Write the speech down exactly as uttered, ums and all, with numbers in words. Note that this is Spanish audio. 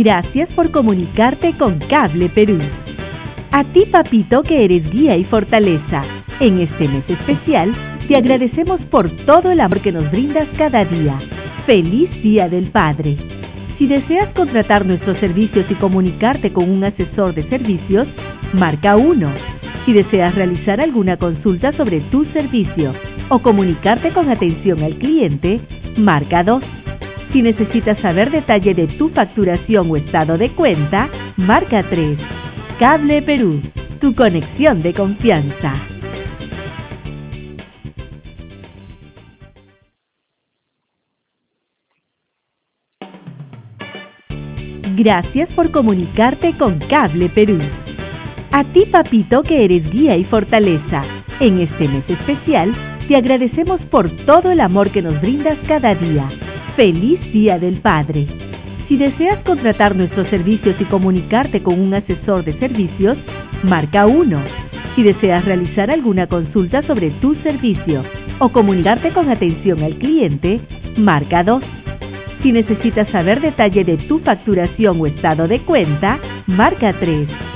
Gracias por comunicarte con Cable Perú. A ti, papito, que eres guía y fortaleza, en este mes especial, te agradecemos por todo el amor que nos brindas cada día. ¡Feliz Día del Padre! Si deseas contratar nuestros servicios y comunicarte con un asesor de servicios, marca uno. Si deseas realizar alguna consulta sobre tu servicio o comunicarte con atención al cliente, marca dos. Si necesitas saber detalle de tu facturación o estado de cuenta, marca tres. Cable Perú, tu conexión de confianza. Gracias por comunicarte con Cable Perú. A ti, papito, que eres guía y fortaleza, en este mes especial, te agradecemos por todo el amor que nos brindas cada día. ¡Feliz Día del Padre! Si deseas contratar nuestros servicios y comunicarte con un asesor de servicios, marca uno. Si deseas realizar alguna consulta sobre tu servicio o comunicarte con atención al cliente, marca dos. Si necesitas saber detalle de tu facturación o estado de cuenta, marca tres.